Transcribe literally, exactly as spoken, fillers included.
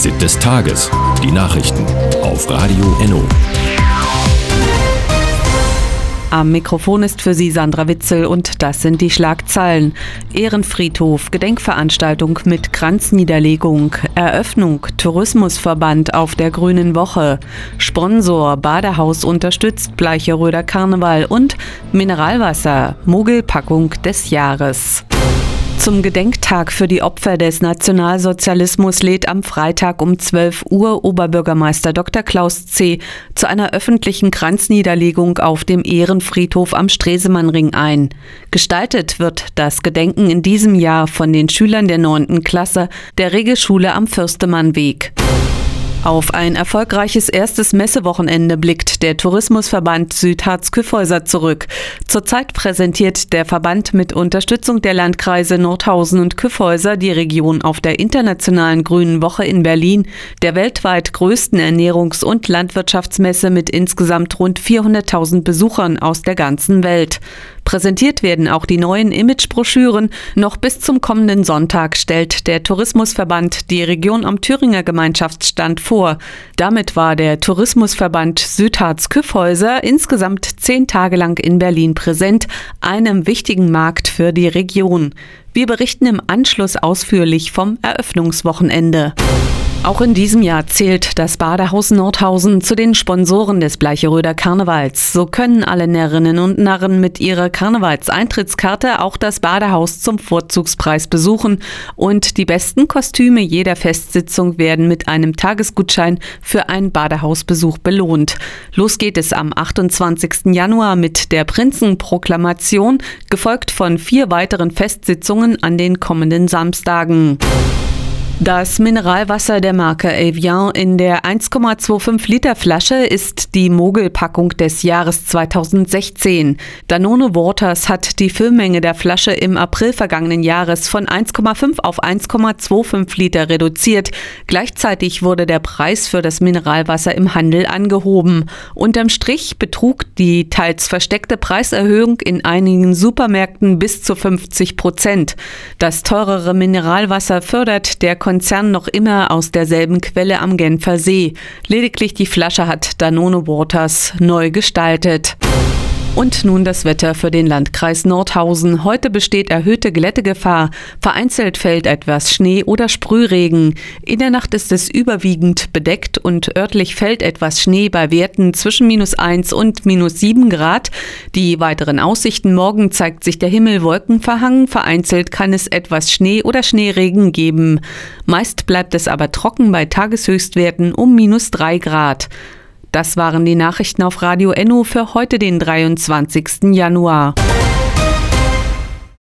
Fazit des Tages. Die Nachrichten auf Radio Enno. Am Mikrofon ist für Sie Sandra Witzel und das sind die Schlagzeilen. Ehrenfriedhof, Gedenkveranstaltung mit Kranzniederlegung, Eröffnung, Tourismusverband auf der Grünen Woche, Sponsor, Badehaus unterstützt Bleicheröder Karneval und Mineralwasser, Mogelpackung des Jahres. Zum Gedenktag für die Opfer des Nationalsozialismus lädt am Freitag um zwölf Uhr Oberbürgermeister Doktor Klaus C. zu einer öffentlichen Kranzniederlegung auf dem Ehrenfriedhof am Stresemannring ein. Gestaltet wird das Gedenken in diesem Jahr von den Schülern der neunten Klasse der Regelschule am Fürstemannweg. Auf ein erfolgreiches erstes Messewochenende blickt der Tourismusverband Südharz-Kyffhäuser zurück. Zurzeit präsentiert der Verband mit Unterstützung der Landkreise Nordhausen und Kyffhäuser die Region auf der Internationalen Grünen Woche in Berlin, der weltweit größten Ernährungs- und Landwirtschaftsmesse mit insgesamt rund vierhunderttausend Besuchern aus der ganzen Welt. Präsentiert werden auch die neuen Imagebroschüren. Noch bis zum kommenden Sonntag stellt der Tourismusverband die Region am Thüringer Gemeinschaftsstand vor. Damit war der Tourismusverband Südharz-Kyffhäuser insgesamt zehn Tage lang in Berlin präsent, einem wichtigen Markt für die Region. Wir berichten im Anschluss ausführlich vom Eröffnungswochenende. Auch in diesem Jahr zählt das Badehaus Nordhausen zu den Sponsoren des Bleicheröder Karnevals. So können alle Närrinnen und Narren mit ihrer Karnevalseintrittskarte auch das Badehaus zum Vorzugspreis besuchen und die besten Kostüme jeder Festsitzung werden mit einem Tagesgutschein für einen Badehausbesuch belohnt. Los geht es am achtundzwanzigsten Januar mit der Prinzenproklamation, gefolgt von vier weiteren Festsitzungen an den kommenden Samstagen. Das Mineralwasser der Marke Evian in der eins Komma fünfundzwanzig Liter Flasche ist die Mogelpackung des Jahres zweitausendsechzehn. Danone Waters hat die Füllmenge der Flasche im April vergangenen Jahres von eins Komma fünf auf eins Komma fünfundzwanzig Liter reduziert. Gleichzeitig wurde der Preis für das Mineralwasser im Handel angehoben. Unterm Strich betrug die teils versteckte Preiserhöhung in einigen Supermärkten bis zu fünfzig Prozent. Das teurere Mineralwasser fördert der Konzern noch immer aus derselben Quelle am Genfer See. Lediglich die Flasche hat Danone Waters neu gestaltet. Und nun das Wetter für den Landkreis Nordhausen. Heute besteht erhöhte Glättegefahr. Vereinzelt fällt etwas Schnee oder Sprühregen. In der Nacht ist es überwiegend bedeckt und örtlich fällt etwas Schnee bei Werten zwischen minus eins und minus sieben Grad. Die weiteren Aussichten: Morgen zeigt sich der Himmel wolkenverhangen. Vereinzelt kann es etwas Schnee oder Schneeregen geben. Meist bleibt es aber trocken bei Tageshöchstwerten um minus drei Grad. Das waren die Nachrichten auf Radio Enno für heute, den dreiundzwanzigsten Januar.